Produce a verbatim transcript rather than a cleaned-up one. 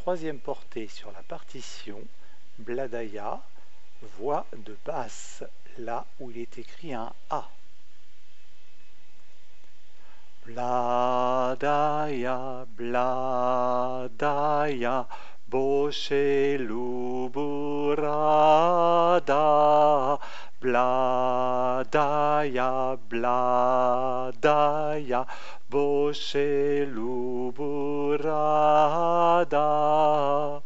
troisième portée sur la partition, Bladaya, voix de basse, là où il est écrit un A. Bladaya, Bladaya, Boshelu burada. Bladaya, Bladaya, Boshelu burada.